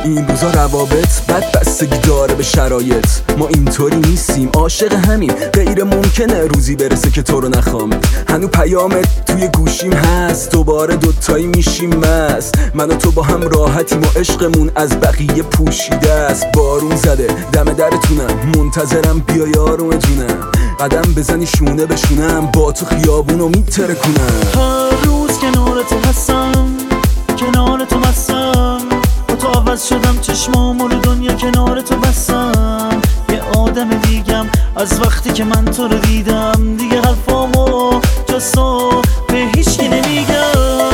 این روزا روابط بد بستگی داره به شرایط. ما اینطوری نیستیم، عاشق همین، غیر ممکنه روزی برسه که تو رو نخوام. هنو پیامت توی گوشیم هست، دوباره دوتایی میشیم مست. من و تو با هم راحتیم و عشقمون از بقیه پوشیده است. بارون زده دم درتونم، منتظرم بیا یارو جونم. قدم بزنی شونه به شونم، با تو خیابونو میتره کنم. هر روز کنار تو هستم، کنار تو بستم، با تو عوض شدم، چشمامو رو دنیا کنار تو بستم. یه آدم دیگم از وقتی که من تو رو دیدم، دیگه حرفامو جز تو به هیچکی نمیگم.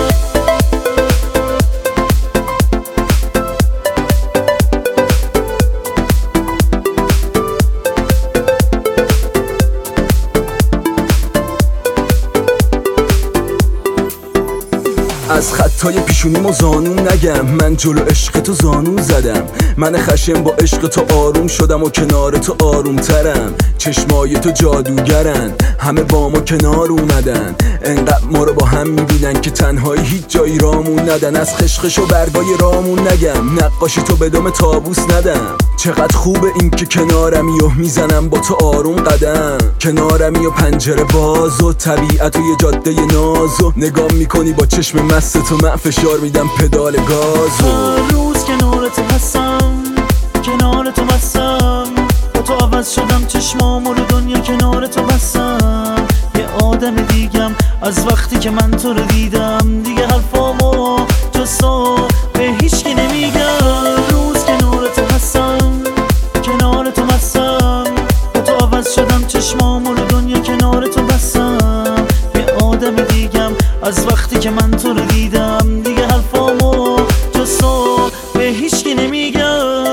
از خطای پیشونیم و زانون نگم، من جلو عشق تو زانو زدم. من خشم با عشق تو آروم شدم و کنار تو آروم ترم. چشمای تو جادوگرن، همه با ما کنار اومدن. انقدر ما رو با هم میبینن که تنهایی هیچ جایی رامون ندن. از خشخش و برگای رامون نگم، نقاشی تو به دام تابوس ندم. چقدر خوبه این که کنارمی و میزنم با تو آروم قدم. کنارمی و پنجره باز و طبیعت و یه جاده ناز و نگاه میکنی با چشم مست تو، من فشار میدم پدال گازو. هر روز کنار تو هستم، کنار تو بستم، با تو عوض شدم، چشمامو رو دنیا کنار تو بستم. یه آدم دیگم از وقتی که من تو رو دیدم، دیگه حرفامو جز تو به هیچکی نمیگم. هر روز کنار تو هستم، کنار تو بستم، با تو عوض شدم، چشمامو رو دنیا کنار تو بستم. یه آدم دیگم از وقتی که من تو رو دیدم، دیگه حرفامو جز تو به هیچکی نمیگم.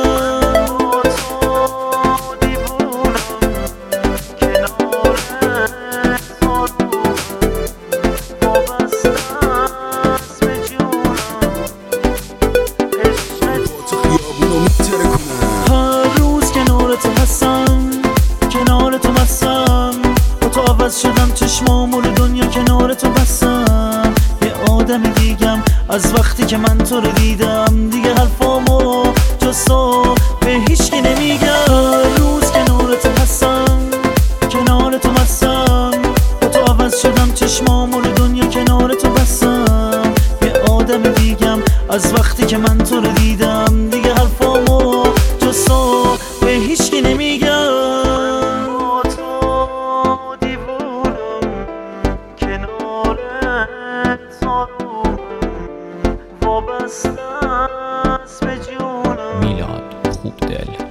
هر روز کنار تو هستم، کنار تو بستم، با تو عوض شدم، چشمامو رو دنیا کنار تو بستم. یه آدم دیگم از وقتی که من تو رو دیدم، دیگه حرفامو جز تو به هیچکی نمیگم. هر روز کنار تو هستم، کنار تو بستم، با تو عوض شدم، چشمامو رو دنیا کنار تو بستم. یه آدم دیگم از وقتی که من تو رو دیدم، دیگه حرفامو جز تو به هیچکی نمیگم. با تو دیوونم، کنارت آرومم، وابسته است به جونم. میلاد خوبدل.